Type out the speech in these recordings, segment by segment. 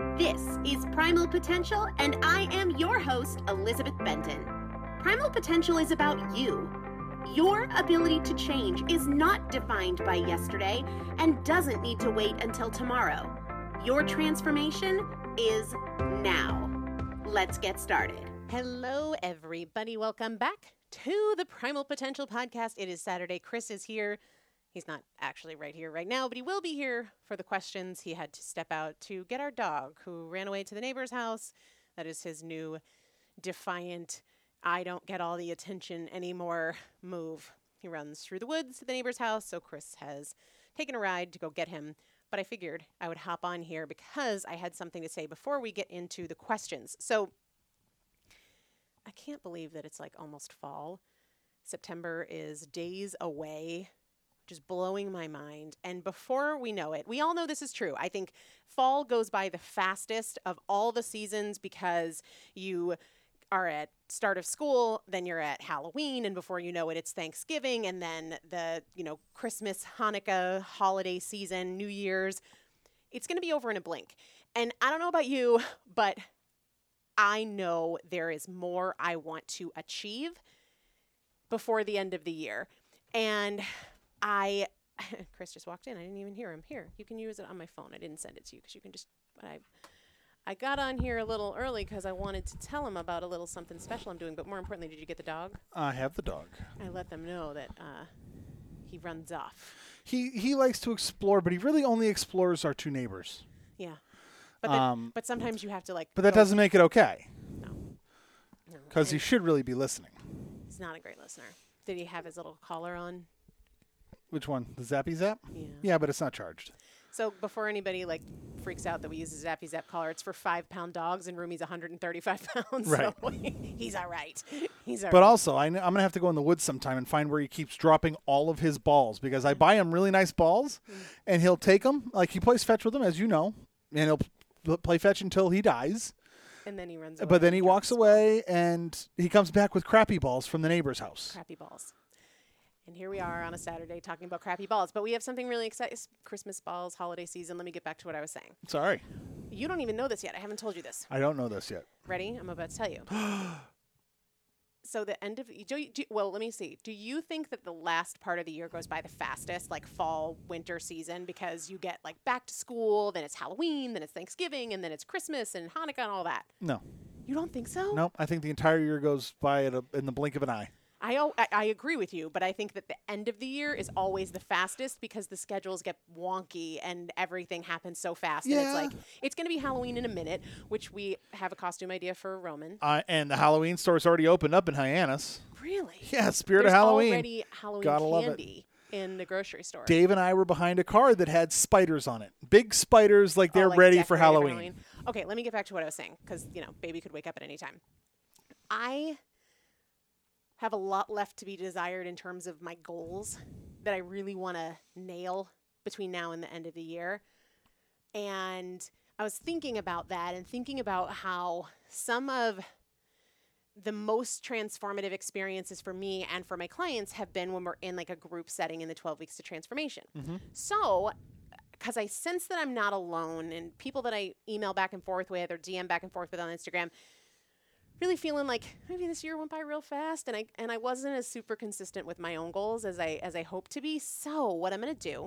This is Primal Potential, and I am your host, Elizabeth Benton. Primal Potential is about you. Your ability to change is not defined by yesterday and doesn't need to wait until tomorrow. Your transformation is now. Let's get started. Hello, everybody. Welcome back to the Primal Potential Podcast. It is Saturday. Chris is here. He's not actually right here right now, but he will be here for the questions. He had to step out to get our dog who ran away to the neighbor's house. That is his new defiant, I don't get all the attention anymore move. He runs through the woods to the neighbor's house, so Chris has taken a ride to go get him. But I figured I would hop on here because I had something to say before we get into the questions. So I can't believe that it's like almost fall. September is days away. Just blowing my mind. And before we know it, we all know this is true. I think fall goes by the fastest of all the seasons because you are at start of school, then you're at Halloween, and before you know it, it's Thanksgiving, and then the, Christmas, Hanukkah, holiday season, New Year's. It's going to be over in a blink. And I don't know about you, but I know there is more I want to achieve before the end of the year. And Chris just walked in. I didn't even hear him. Here, you can use it on my phone. I didn't send it to you because you can just, I got on here a little early because I wanted to tell him about a little something special I'm doing. But more importantly, did you get the dog? I have the dog. I let them know that he runs off. He likes to explore, but he really only explores our two neighbors. Yeah. But sometimes you have to But that doesn't make it okay. No. Because he should really be listening. He's not a great listener. Did he have his little collar on? Which one? The Zappy Zap? Yeah. Yeah, but it's not charged. So before anybody freaks out that we use a Zappy Zap collar, it's for 5-pound dogs, and Rumi's 135 pounds. Right. So he's all right. But also, I'm going to have to go in the woods sometime and find where he keeps dropping all of his balls because I buy him really nice balls, and he'll take them. Like, he plays fetch with them, as you know, and he'll play fetch until he dies. And then he runs away. But then he walks away, and he comes back with crappy balls from the neighbor's house. Crappy balls. And here we are on a Saturday talking about crappy balls. But we have something really exciting. Christmas balls, holiday season. Let me get back to what I was saying. Sorry. You don't even know this yet. I haven't told you this. I don't know this yet. Ready? I'm about to tell you. So the end of let me see. Do you think that the last part of the year goes by the fastest, like fall, winter season, because you get like back to school, then it's Halloween, then it's Thanksgiving, and then it's Christmas and Hanukkah and all that? No. You don't think so? Nope. I think the entire year goes by in the blink of an eye. I agree with you, but I think that the end of the year is always the fastest because the schedules get wonky and everything happens so fast. Yeah. And it's like, it's going to be Halloween in a minute, which we have a costume idea for Roman. And the Halloween store's already opened up in Hyannis. Really? Yeah, Spirit There's of Halloween. Already Halloween Gotta love candy in the grocery store. Dave and I were behind a car that had spiders on it. Big spiders, like they're ready for Halloween. Okay, let me get back to what I was saying because, baby could wake up at any time. I have a lot left to be desired in terms of my goals that I really want to nail between now and the end of the year. And I was thinking about that and thinking about how some of the most transformative experiences for me and for my clients have been when we're in like a group setting in the 12 weeks to transformation. Mm-hmm. So, because I sense that I'm not alone and people that I email back and forth with or DM back and forth with on Instagram really feeling like maybe this year went by real fast and I wasn't as super consistent with my own goals as I hoped to be. So what I'm going to do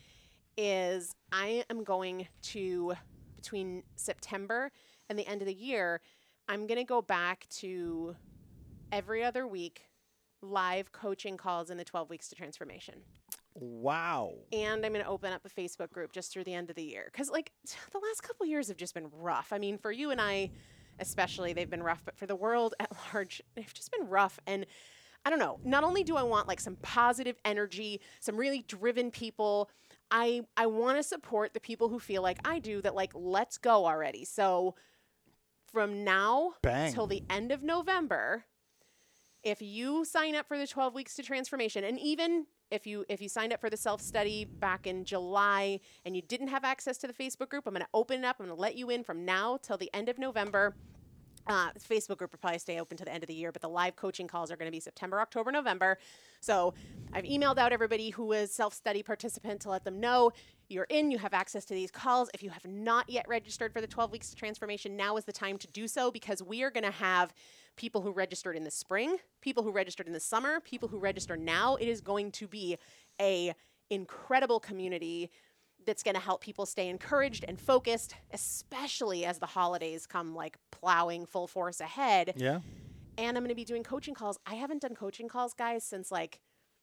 is I am going to, between September and the end of the year, I'm going to go back to every other week live coaching calls in the 12 weeks to transformation. Wow. And I'm going to open up a Facebook group just through the end of the year. Because the last couple of years have just been rough. I mean, for you and I, especially, they've been rough, but for the world at large, they've just been rough. And I don't know, not only do I want like some positive energy, some really driven people, I want to support the people who feel like I do that let's go already. So from now till the end of November, if you sign up for the 12 weeks to transformation, and even if you signed up for the self-study back in July and you didn't have access to the Facebook group, I'm going to open it up. I'm going to let you in from now till the end of November. Facebook group will probably stay open to the end of the year, but the live coaching calls are going to be September, October, November. So I've emailed out everybody who is self-study participant to let them know you're in, you have access to these calls. If you have not yet registered for the 12 Weeks to Transformation, now is the time to do so, because we are going to have people who registered in the spring, people who registered in the summer, people who register now. It is going to be a incredible community that's going to help people stay encouraged and focused, especially as the holidays come like plowing full force ahead. Yeah. And I'm going to be doing coaching calls. I haven't done coaching calls, guys, since like,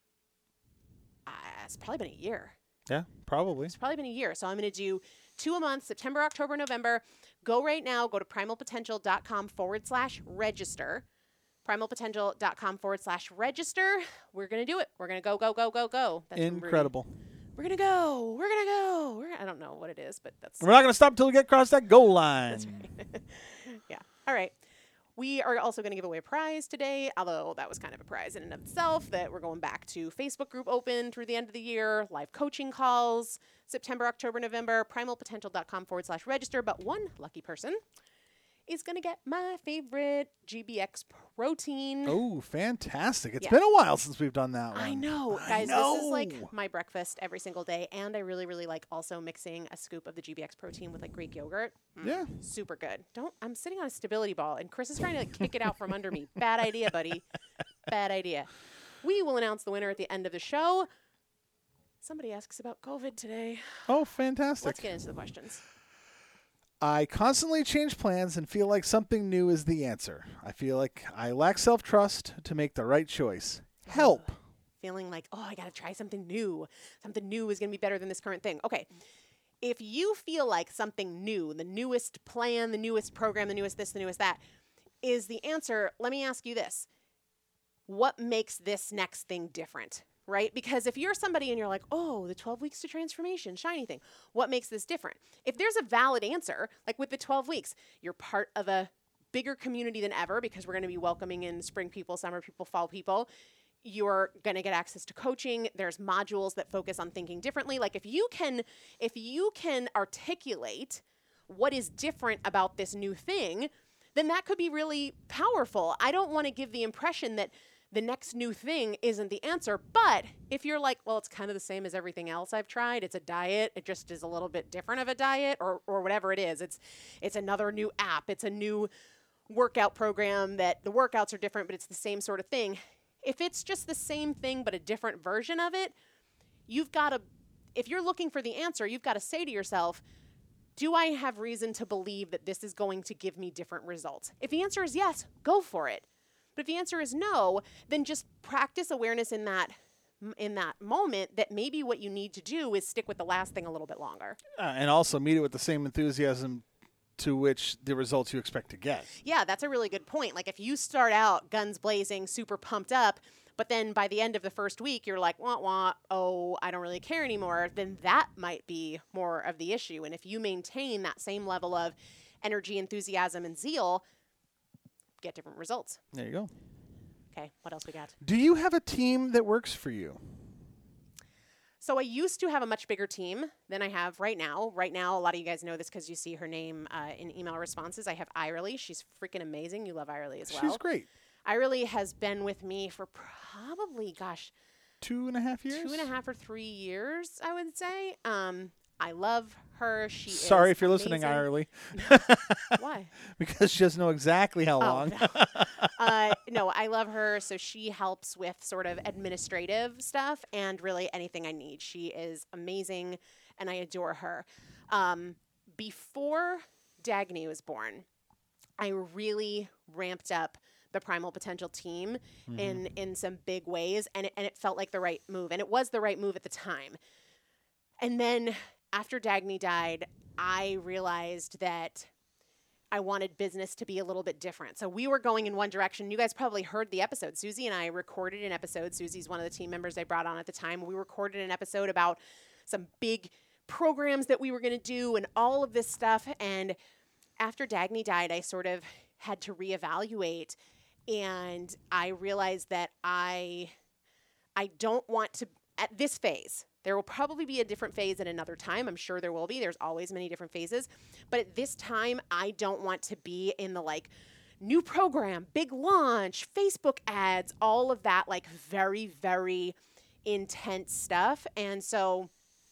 it's probably been a year. Yeah, probably. It's probably been a year. So I'm going to do 2 a month, September, October, November. Go right now. Go to primalpotential.com/register. primalpotential.com/register. We're going to do it. We're going to go, go, go, go, go. That's Incredible. We're going to go. We're going to go. I don't know what it is, but that's... We're not going to stop until we get across that goal line. That's right. Yeah. All right. We are also going to give away a prize today, although that was kind of a prize in and of itself, that we're going back to Facebook group open through the end of the year, live coaching calls, September, October, November, primalpotential.com/register. But one lucky person is going to get my favorite GBX protein. Oh, fantastic. It's Yeah. been a while since we've done that one. I know, guys. This is like my breakfast every single day. And I really, really like also mixing a scoop of the GBX protein with like Greek yogurt. Yeah. Super good. I'm sitting on a stability ball and Chris is trying to like, kick it out from under me. Bad idea, buddy. Bad idea. We will announce the winner at the end of the show. Somebody asks about COVID today. Oh, fantastic. Let's get into the questions. I constantly change plans and feel like something new is the answer. I feel like I lack self-trust to make the right choice. Help. Feeling like, oh, I got to try something new. Something new is going to be better than this current thing. Okay. If you feel like something new, the newest plan, the newest program, the newest this, the newest that, is the answer, let me ask you this. What makes this next thing different? Right? Because if you're somebody and you're like, oh, the 12 weeks to transformation, shiny thing, what makes this different? If there's a valid answer, like with the 12 weeks, you're part of a bigger community than ever because we're going to be welcoming in spring people, summer people, fall people. You're going to get access to coaching. There's modules that focus on thinking differently. Like if you can articulate what is different about this new thing, then that could be really powerful. I don't want to give the impression that the next new thing isn't the answer. But if you're like, well, it's kind of the same as everything else I've tried. It's a diet. It just is a little bit different of a diet or whatever it is. It's another new app. It's a new workout program that the workouts are different, but it's the same sort of thing. If it's just the same thing, but a different version of it, if you're looking for the answer, you've got to say to yourself, do I have reason to believe that this is going to give me different results? If the answer is yes, go for it. But if the answer is no, then just practice awareness in that moment that maybe what you need to do is stick with the last thing a little bit longer. And also meet it with the same enthusiasm to which the results you expect to get. Yeah, that's a really good point. Like if you start out guns blazing, super pumped up, but then by the end of the first week, you're like, wah, wah, oh, I don't really care anymore, then that might be more of the issue. And if you maintain that same level of energy, enthusiasm, and zeal, get different results. There you go. Okay, what else we got? Do you have a team that works for you? So I used to have a much bigger team than I have right now. Right now, a lot of you guys know this because you see her name in email responses. I have Irely. She's freaking amazing. You love Irely as well. She's great. Irely has been with me for probably, 2.5 years? 2.5 or 3 years, I would say. I love her. Sorry if you're amazing. listening, Irely. Why? Because she doesn't know exactly how long. No, I love her. So she helps with sort of administrative stuff and really anything I need. She is amazing, and I adore her. Before Dagny was born, I really ramped up the Primal Potential team in some big ways, and it felt like the right move, and it was the right move at the time. And then after Dagny died, I realized that I wanted business to be a little bit different. So we were going in one direction. You guys probably heard the episode. Susie and I recorded an episode. Susie's one of the team members I brought on at the time. We recorded an episode about some big programs that we were going to do and all of this stuff. And after Dagny died, I sort of had to reevaluate. And I realized that I don't want to, at this phase, there will probably be a different phase at another time. I'm sure there will be. There's always many different phases. But at this time, I don't want to be in the new program, big launch, Facebook ads, all of that, like very, very intense stuff. And so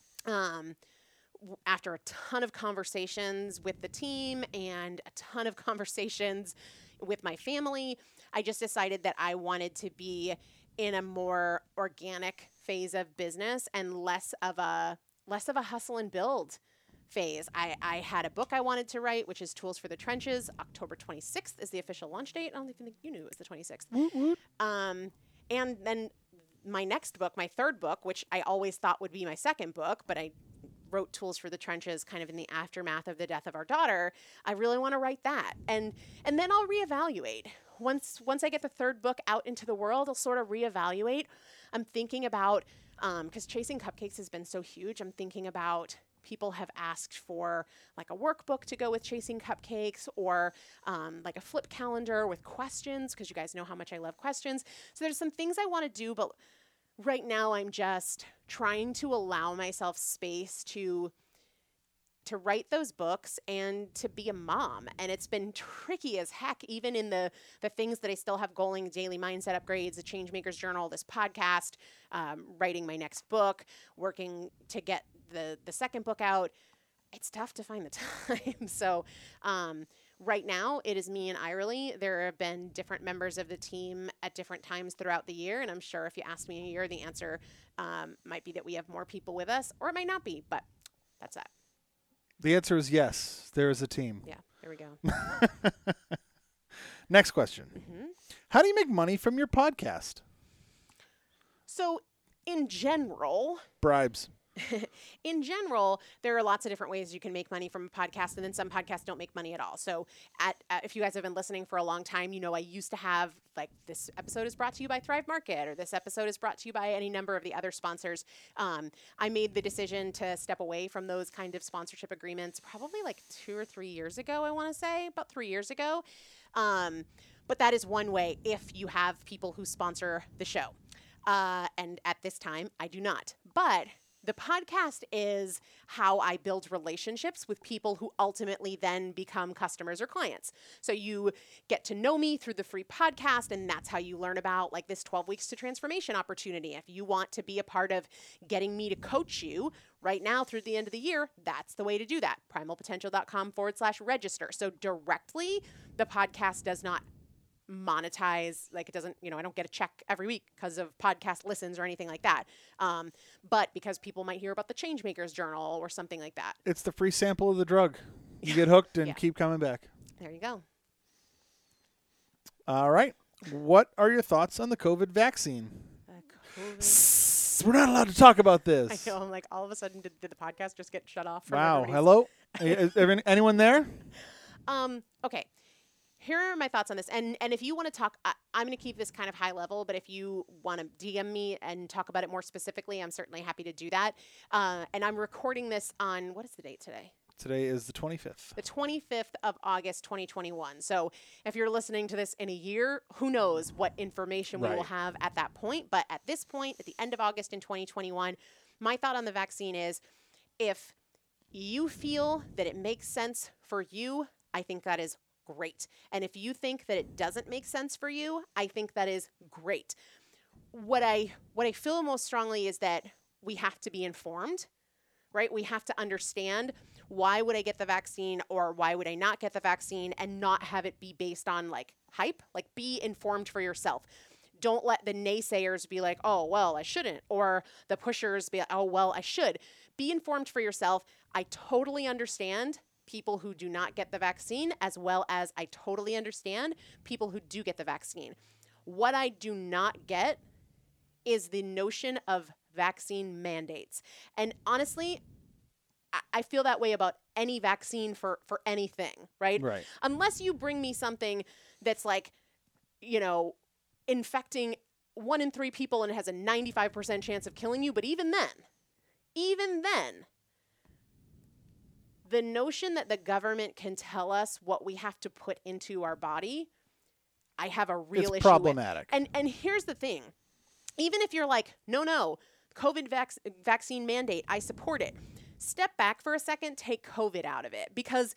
after a ton of conversations with the team and a ton of conversations with my family, I just decided that I wanted to be in a more organic phase of business and less of a hustle and build phase. I had a book I wanted to write, which is Tools for the Trenches. October 26th is the official launch date. I don't even think you knew it was the 26th. Woot, woot. And then my next book, my third book, which I always thought would be my second book, but I wrote Tools for the Trenches kind of in the aftermath of the death of our daughter. I really want to write that. And then I'll reevaluate. Once I get the third book out into the world, I'll sort of reevaluate. I'm thinking about, because Chasing Cupcakes has been so huge, I'm thinking about people have asked for like a workbook to go with Chasing Cupcakes or like a flip calendar with questions, because you guys know how much I love questions. So there's some things I want to do, but right now I'm just trying to allow myself space to write those books and to be a mom. And it's been tricky as heck, even in the things that I still have going, daily mindset upgrades, the Changemakers Journal, this podcast, writing my next book, working to get the second book out. It's tough to find the time. So right now it is me and Irely. There have been different members of the team at different times throughout the year. And I'm sure if you asked me in a year, the answer might be that we have more people with us, or it might not be, but that's that. The answer is yes. There is a team. Yeah, there we go. Next question. Mm-hmm. How do you make money from your podcast? So in general, Bribes. In general, there are lots of different ways you can make money from a podcast, and then some podcasts don't make money at all. So if you guys have been listening for a long time, you know I used to have, like, this episode is brought to you by Thrive Market, or this episode is brought to you by any number of the other sponsors. I made the decision to step away from those kind of sponsorship agreements probably like 2 or 3 years ago, I want to say, about 3 years ago. But that is one way if you have people who sponsor the show. And at this time, I do not. But the podcast is how I build relationships with people who ultimately then become customers or clients. So you get to know me through the free podcast, and that's how you learn about, like, this 12 weeks to transformation opportunity. If you want to be a part of getting me to coach you right now through the end of the year, that's the way to do that. Primalpotential.com/register. So directly, the podcast does not monetize, like, it doesn't, I don't get a check every week because of podcast listens or anything like that. But because people might hear about the Changemakers Journal or something like that. It's the free sample of the drug. You get hooked and keep coming back. There you go. All right. What are your thoughts on the COVID vaccine? We're not allowed to talk about this. I know. I'm like, all of a sudden, did the podcast just get shut off? Wow. Hello? Is anyone there? Okay. Here are my thoughts on this. And if you want to talk, I'm going to keep this kind of high level, but if you want to DM me and talk about it more specifically, I'm certainly happy to do that. And I'm recording this on, what is the date today? Today is the 25th. The 25th of August, 2021. So if you're listening to this in a year, who knows what information we will have at that point. But at this point, at the end of August in 2021, my thought on the vaccine is, if you feel that it makes sense for you, I think that is great. And if you think that it doesn't make sense for you, I think that is great. What I feel most strongly is that we have to be informed, right? We have to understand, why would I get the vaccine or why would I not get the vaccine, and not have it be based on, like, hype. Like, be informed for yourself. Don't let the naysayers be like, oh, well, I shouldn't, or the pushers be like, oh, well, I should. Be informed for yourself. I totally understand people who do not get the vaccine, as well as I totally understand people who do get the vaccine. What I do not get is the notion of vaccine mandates. And honestly, I feel that way about any vaccine for anything, right? Right. Unless you bring me something that's like, infecting 1 in 3 people and it has a 95% chance of killing you. But even then, the notion that the government can tell us what we have to put into our body, I have a real issue with. It's problematic. And here's the thing. Even if you're like, no, COVID vaccine mandate, I support it. Step back for a second, take COVID out of it. Because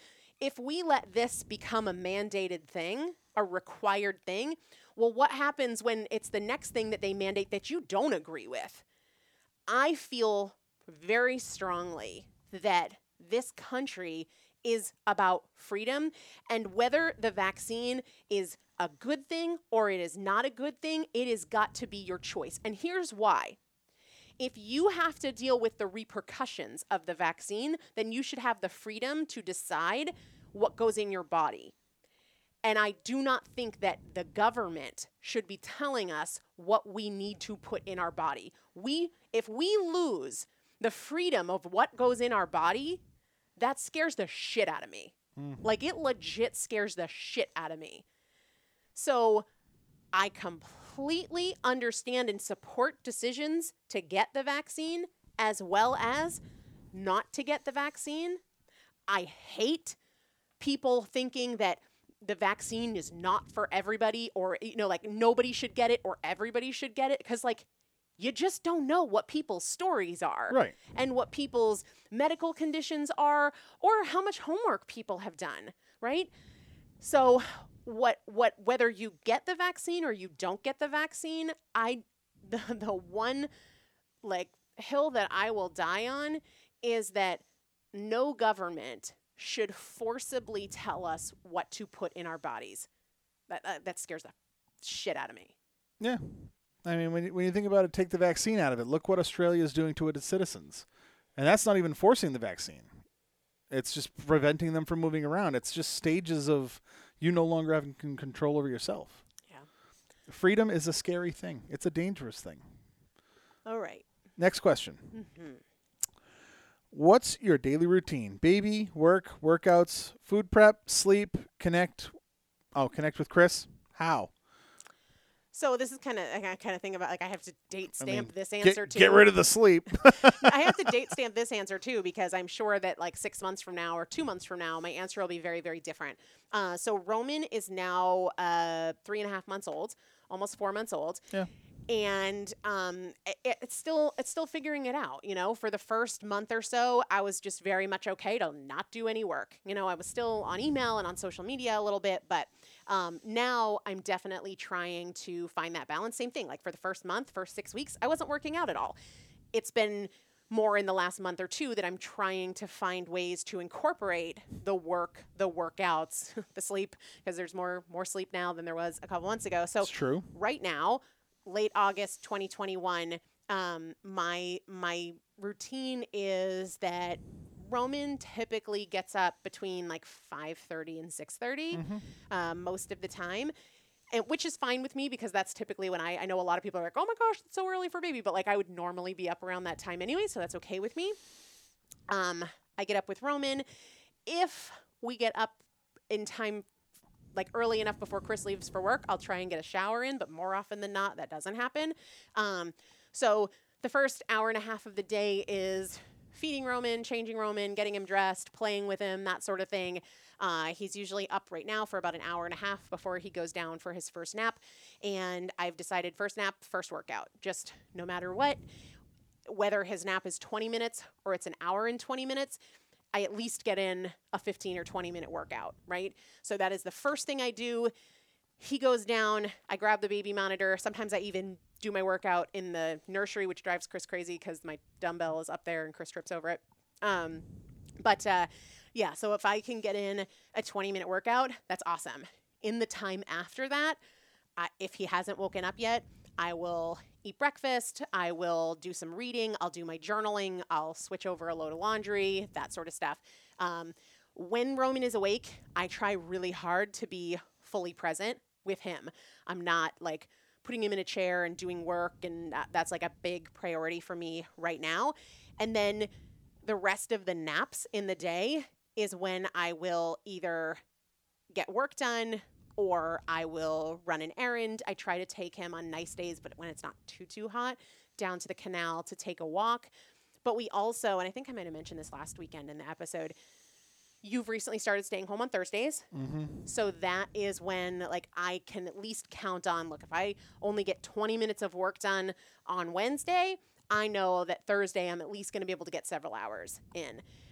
if we let this become a mandated thing, a required thing, well, what happens when it's the next thing that they mandate that you don't agree with? I feel very strongly that this country is about freedom, and whether the vaccine is a good thing or it is not a good thing, it has got to be your choice. And here's why. If you have to deal with the repercussions of the vaccine, then you should have the freedom to decide what goes in your body. And I do not think that the government should be telling us what we need to put in our body. If we lose the freedom of what goes in our body, that scares the shit out of me. Like, it legit scares the shit out of me. So I completely understand and support decisions to get the vaccine as well as not to get the vaccine. I hate people thinking that the vaccine is not for everybody, or, like, nobody should get it or everybody should get it, because, like, you just don't know what people's stories are. Right. And what people's medical conditions are, or how much homework people have done, right? So whether you get the vaccine or you don't get the vaccine, the one, like, hill that I will die on is that no government should forcibly tell us what to put in our bodies. That scares the shit out of me. Yeah. I mean, when you think about it, take the vaccine out of it. Look what Australia is doing to its citizens. And that's not even forcing the vaccine. It's just preventing them from moving around. It's just stages of you no longer having control over yourself. Yeah. Freedom is a scary thing. It's a dangerous thing. All right. Next question. What's your daily routine? Baby, work, workouts, food prep, sleep, connect. Oh, connect with Chris? How? So this is I kind of think about, like, I have to date stamp this answer too. Get rid of the sleep. I have to date stamp this answer too, because I'm sure that, like, 6 months from now or 2 months from now, my answer will be very, very different. So Roman is now 3.5 months old, almost 4 months old. Yeah. And it's still figuring it out. For the first month or so, I was just very much okay to not do any work. I was still on email and on social media a little bit, but now I'm definitely trying to find that balance. Same thing. Like, for the first 6 weeks, I wasn't working out at all. It's been more in the last month or two that I'm trying to find ways to incorporate the work, the workouts, the sleep, because there's more sleep now than there was a couple months ago. So It's true. Right now, late August 2021, my routine is that Roman typically gets up between, like, 5:30 and 6:30 most of the time, and which is fine with me, because that's typically when I know a lot of people are like, oh my gosh, it's so early for baby, but, like, I would normally be up around that time anyway, so that's okay with me. I get up with Roman. If we get up in time, like, early enough before Chris leaves for work, I'll try and get a shower in, but more often than not, that doesn't happen. So the first hour and a half of the day is feeding Roman, changing Roman, getting him dressed, playing with him, that sort of thing. He's usually up right now for about an hour and a half before he goes down for his first nap. And I've decided first nap, first workout, just no matter what, whether his nap is 20 minutes or it's an hour and 20 minutes, I at least get in a 15 or 20 minute workout, right? So that is the first thing I do. He goes down, I grab the baby monitor. Sometimes I even do my workout in the nursery, which drives Chris crazy because my dumbbell is up there and Chris trips over it. Yeah, so if I can get in a 20-minute workout, that's awesome. In the time after that, if he hasn't woken up yet, I will eat breakfast, I will do some reading, I'll do my journaling, I'll switch over a load of laundry, that sort of stuff. When Roman is awake, I try really hard to be fully present with him. I'm not, like, putting him in a chair and doing work, and that's, like, a big priority for me right now. And then the rest of the naps in the day is when I will either get work done or I will run an errand. I try to take him on nice days, but when it's not too hot, down to the canal to take a walk. But we also, and I think I might have mentioned this last weekend in the episode, you've recently started staying home on Thursdays. So that is when, like, I can at least count on, look, if I only get 20 minutes of work done on Wednesday, I know that Thursday I'm at least going to be able to get several hours in.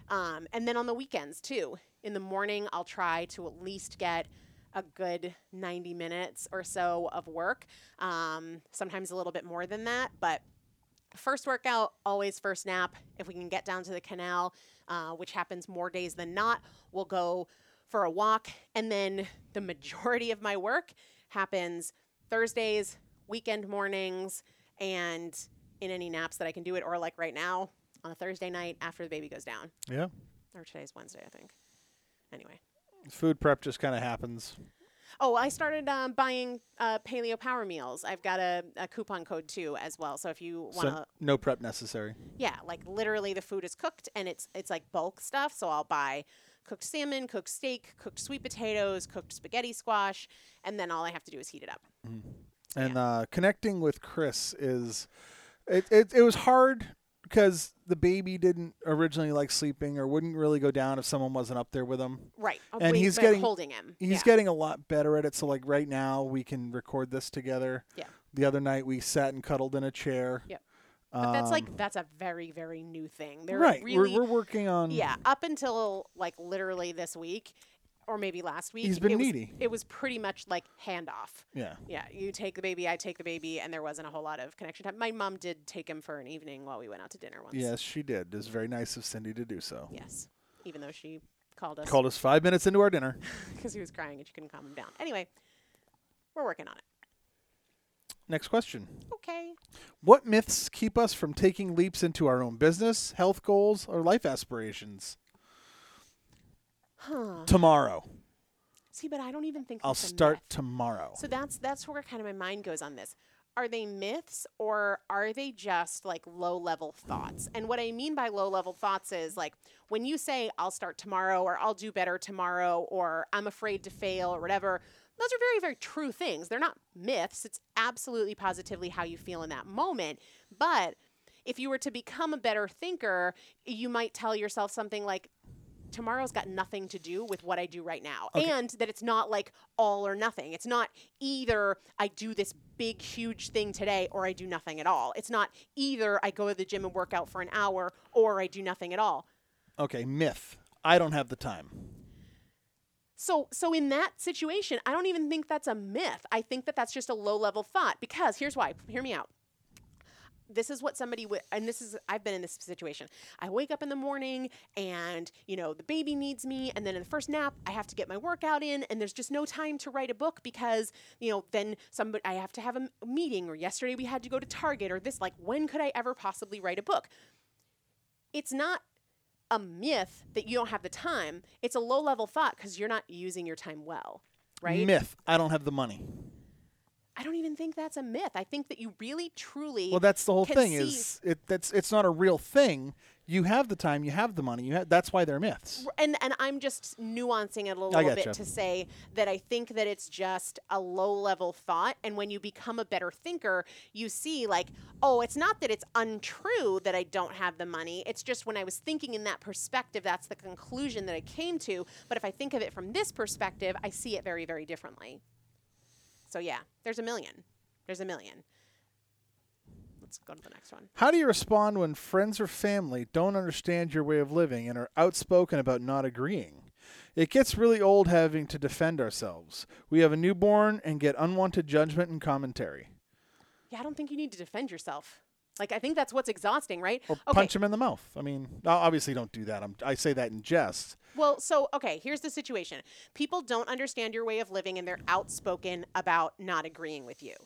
And then on the weekends too. In the morning, I'll try to at least get a good 90 minutes or so of work. Sometimes a little bit more than that, but first workout, always first nap. If we can get down to the canal, which happens more days than not, we'll go for a walk. And then the majority of my work happens Thursdays, weekend mornings, and in any naps that I can do it, or like right now on a Thursday night after the baby goes down. Yeah. Or today's Wednesday, I think. Anyway. Food prep just kind of happens. Oh, I started buying Paleo Power Meals. I've got a coupon code too as well. So if you want to, So no prep necessary. yeah, like literally the food is cooked and it's like bulk stuff. So I'll buy cooked salmon, cooked steak, cooked sweet potatoes, cooked spaghetti squash, and then all I have to do is heat it up. And connecting with Chris is, it was hard because the baby didn't originally like sleeping or wouldn't really go down if someone wasn't up there with him. Right. And he's but getting holding him. He's Yeah. getting a lot better at it. So like right now we can record this together. Yeah. The other night we sat and cuddled in a chair. Yeah. But that's a very, very new thing. They're right. really, We're working on. yeah, up until like literally this week or maybe last week. He's been needy. It was pretty much like handoff. Yeah. Yeah, you take the baby, I take the baby, and there wasn't a whole lot of connection time. My mom did take him for an evening while we went out to dinner once. Yes, she did. It was very nice of Cindy to do so. Yes, even though she called us Called us 5 minutes into our dinner. because he was crying and she couldn't calm him down. Anyway, we're working on it. Next question. Okay. What myths keep us from taking leaps into our own business, health goals, or life aspirations? Huh. Tomorrow. See, but I don't even think I'll that's a start myth. tomorrow. So that's where kind of my mind goes on this. Are they myths or are they just like low level thoughts? And what I mean by low level thoughts is like when you say I'll start tomorrow or I'll do better tomorrow or I'm afraid to fail or whatever, those are very, very true things. They're not myths. It's absolutely positively how you feel in that moment. But if you were to become a better thinker, you might tell yourself something like, tomorrow's got nothing to do with what I do right now. Okay. And that it's not like all or nothing. It's not either I do this big, huge thing today or I do nothing at all. It's not either I go to the gym and work out for an hour or I do nothing at all. Okay, myth. I don't have the time. So in that situation, I don't even think that's a myth. I think that that's just a low-level thought because here's why. Hear me out. This is what somebody would, and this is, I've been in this situation. I wake up in the morning and, you know, the baby needs me. And then in the first nap, I have to get my workout in and there's just no time to write a book because, you know, then I have to have a meeting or yesterday we had to go to Target or this, like, when could I ever possibly write a book? It's not a myth that you don't have the time. It's a low-level thought because you're not using your time well, right? Myth. I don't have the money. I don't even think that's a myth. I think that you really, truly. Well, that's the whole can thing. see- It's not a real thing. You have the time. You have the money. That's why they're myths. And I'm just nuancing it a I little bit gotcha. to say that I think that it's just a low-level thought. And when you become a better thinker, you see like, oh, it's not that it's untrue that I don't have the money. It's just when I was thinking in that perspective, that's the conclusion that I came to. But if I think of it from this perspective, I see it very, very differently. So yeah, there's a million. There's a million. Let's go to the next one. How do you respond when friends or family don't understand your way of living and are outspoken about not agreeing? It gets really old having to defend ourselves. We have a newborn and get unwanted judgment and commentary. Yeah, I don't think you need to defend yourself. Like, I think that's what's exhausting, right? Or punch him in the mouth. I mean, obviously don't do that. I say that in jest. Well, so, okay, here's the situation. People don't understand your way of living and they're outspoken about not agreeing with you.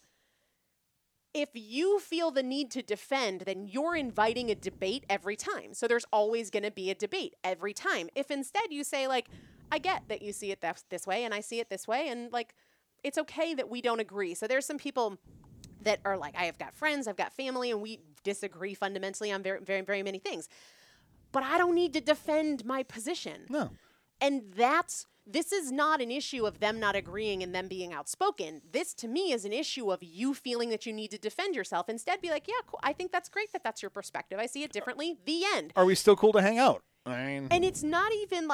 If you feel the need to defend, then you're inviting a debate every time. So there's always going to be a debate every time. If instead you say, like, I get that you see it this way and I see it this way, and, like, it's okay that we don't agree. So there's some people that are like, I have got friends, I've got family, and we disagree fundamentally on very, very, very many things. But I don't need to defend my position. No. And this is not an issue of them not agreeing and them being outspoken. This, to me, is an issue of you feeling that you need to defend yourself. Instead, be like, yeah, cool. I think that's great that that's your perspective. I see it differently. The end. Are we still cool to hang out? I mean, And it's not even,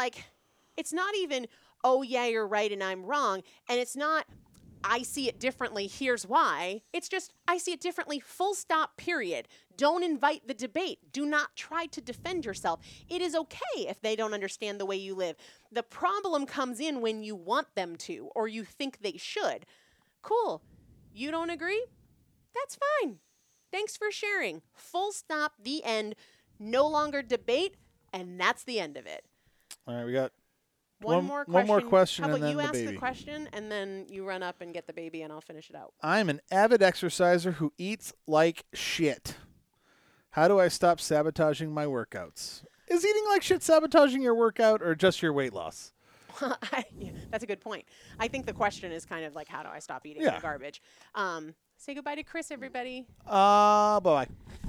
oh, yeah, you're right and I'm wrong. And it's not, I see it differently, here's why. It's just, I see it differently, full stop, period. Don't invite the debate. Do not try to defend yourself. It is okay if they don't understand the way you live. The problem comes in when you want them to or you think they should. Cool. You don't agree? That's fine. Thanks for sharing. Full stop, the end. No longer debate, and that's the end of it. All right, we got One more question, How and about then you the ask baby. the question, and then you run up and get the baby, and I'll finish it out. I'm an avid exerciser who eats like shit. How do I stop sabotaging my workouts? Is eating like shit sabotaging your workout or just your weight loss? Yeah, that's a good point. I think the question is kind of like, how do I stop eating Yeah. the garbage? Say goodbye to Chris, everybody. Bye-bye.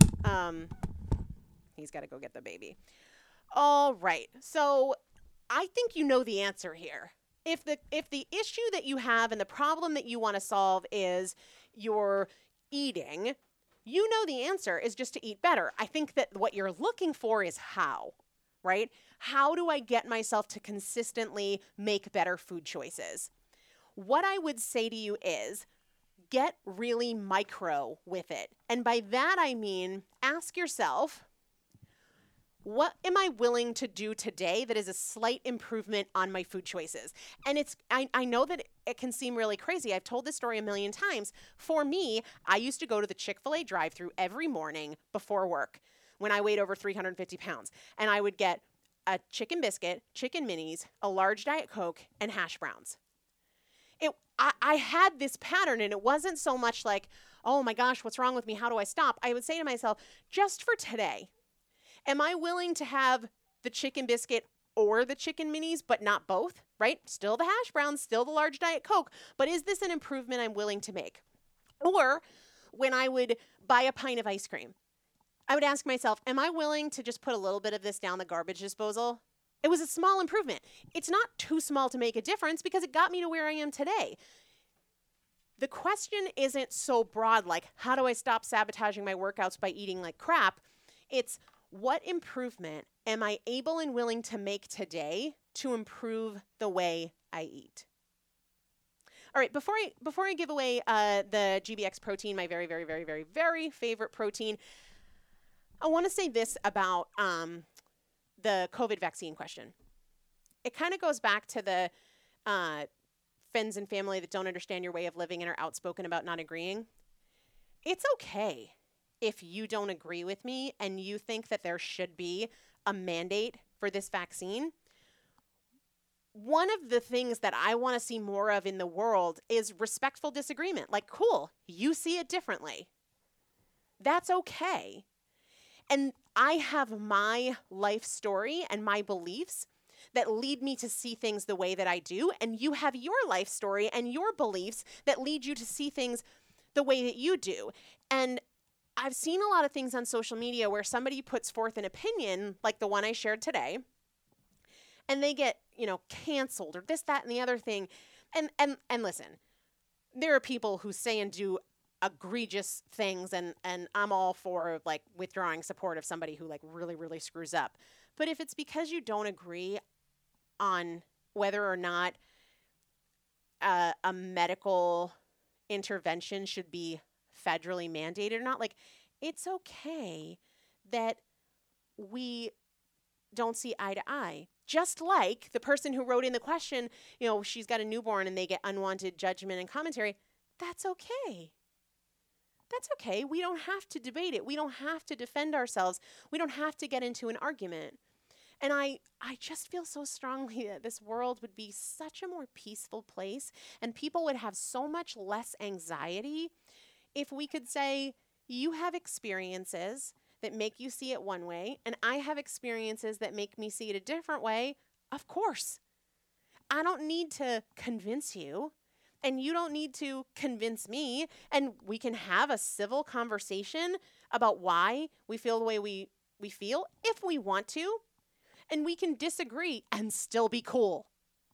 He's got to go get the baby. All right. So I think you know the answer here. If the issue that you have and the problem that you want to solve is your eating, you know the answer is just to eat better. I think that what you're looking for is how, right? How do I get myself to consistently make better food choices? What I would say to you is get really micro with it. And by that, I mean, ask yourself, what am I willing to do today that is a slight improvement on my food choices? And I know that it can seem really crazy. I've told this story a million times. For me, I used to go to the Chick-fil-A drive-thru every morning before work when I weighed over 350 pounds. And I would get a chicken biscuit, chicken minis, a large Diet Coke, and hash browns. I had this pattern, and it wasn't so much like, oh my gosh, what's wrong with me? How do I stop? I would say to myself, just for today, am I willing to have the chicken biscuit or the chicken minis, but not both, right? Still the hash browns, still the large Diet Coke, but is this an improvement I'm willing to make? Or when I would buy a pint of ice cream, I would ask myself, am I willing to just put a little bit of this down the garbage disposal? It was a small improvement. It's not too small to make a difference because it got me to where I am today. The question isn't so broad like, how do I stop sabotaging my workouts by eating like crap? It's what improvement am I able and willing to make today to improve the way I eat? All right, before I give away the GBX protein, my very, very, very, very, very favorite protein, I want to say this about the COVID vaccine question. It kind of goes back to the friends and family that don't understand your way of living and are outspoken about not agreeing. It's okay if you don't agree with me and you think that there should be a mandate for this vaccine. One of the things that I want to see more of in the world is respectful disagreement. Like, cool, you see it differently. That's okay. And I have my life story and my beliefs that lead me to see things the way that I do. And you have your life story and your beliefs that lead you to see things the way that you do. And I've seen a lot of things on social media where somebody puts forth an opinion like the one I shared today, and they get, canceled or this, that, and the other thing. And listen, there are people who say and do egregious things, and I'm all for like withdrawing support of somebody who like really, really screws up. But if it's because you don't agree on whether or not a medical intervention should be federally mandated or not, like, it's okay that we don't see eye to eye. Just like the person who wrote in the question, she's got a newborn and they get unwanted judgment and commentary. That's okay. That's okay. We don't have to debate it. We don't have to defend ourselves. We don't have to get into an argument. And I just feel so strongly that this world would be such a more peaceful place and people would have so much less anxiety if we could say, you have experiences that make you see it one way, and I have experiences that make me see it a different way. Of course. I don't need to convince you, and you don't need to convince me, and we can have a civil conversation about why we feel the way we feel if we want to, and we can disagree and still be cool.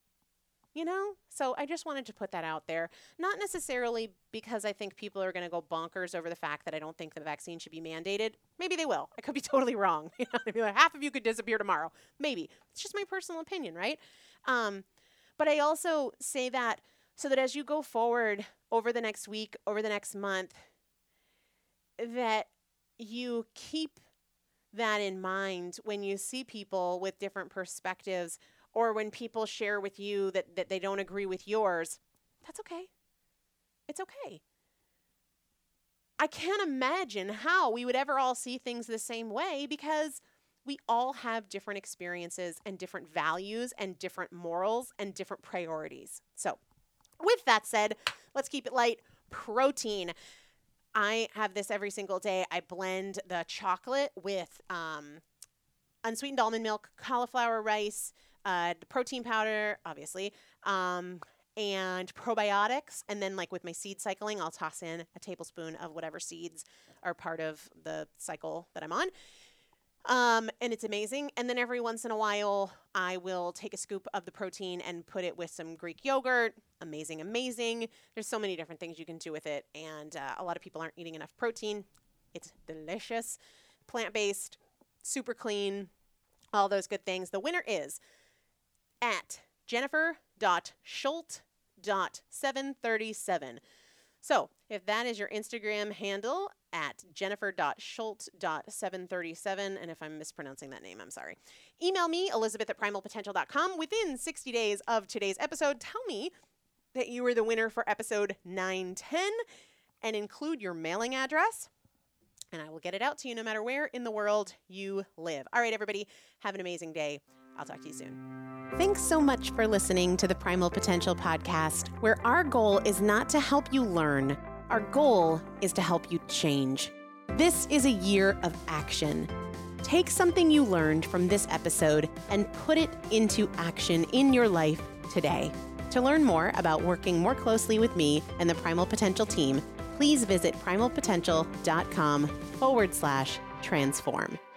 So I just wanted to put that out there, not necessarily because I think people are going to go bonkers over the fact that I don't think the vaccine should be mandated. Maybe they will. I could be totally wrong. Like, half of you could disappear tomorrow. Maybe. It's just my personal opinion, right? But I also say that so that as you go forward over the next week, over the next month, that you keep that in mind when you see people with different perspectives, or when people share with you that they don't agree with yours, that's okay. It's okay. I can't imagine how we would ever all see things the same way, because we all have different experiences and different values and different morals and different priorities. So with that said, let's keep it light. Protein. I have this every single day. I blend the chocolate with unsweetened almond milk, cauliflower rice, protein powder, obviously, and probiotics. And then, like with my seed cycling, I'll toss in a tablespoon of whatever seeds are part of the cycle that I'm on. And it's amazing. And then every once in a while, I will take a scoop of the protein and put it with some Greek yogurt. Amazing, amazing. There's so many different things you can do with it. And a lot of people aren't eating enough protein. It's delicious, plant-based, super clean, all those good things. The winner is at jennifer.schult.737. So if that is your Instagram handle, at jennifer.schult.737, and if I'm mispronouncing that name, I'm sorry. Email me, elizabeth@primalpotential.com. Within 60 days of today's episode, tell me that you were the winner for episode 910, and include your mailing address, and I will get it out to you no matter where in the world you live. All right, everybody, have an amazing day. I'll talk to you soon. Thanks so much for listening to the Primal Potential podcast, where our goal is not to help you learn. Our goal is to help you change. This is a year of action. Take something you learned from this episode and put it into action in your life today. To learn more about working more closely with me and the Primal Potential team, please visit primalpotential.com/transform.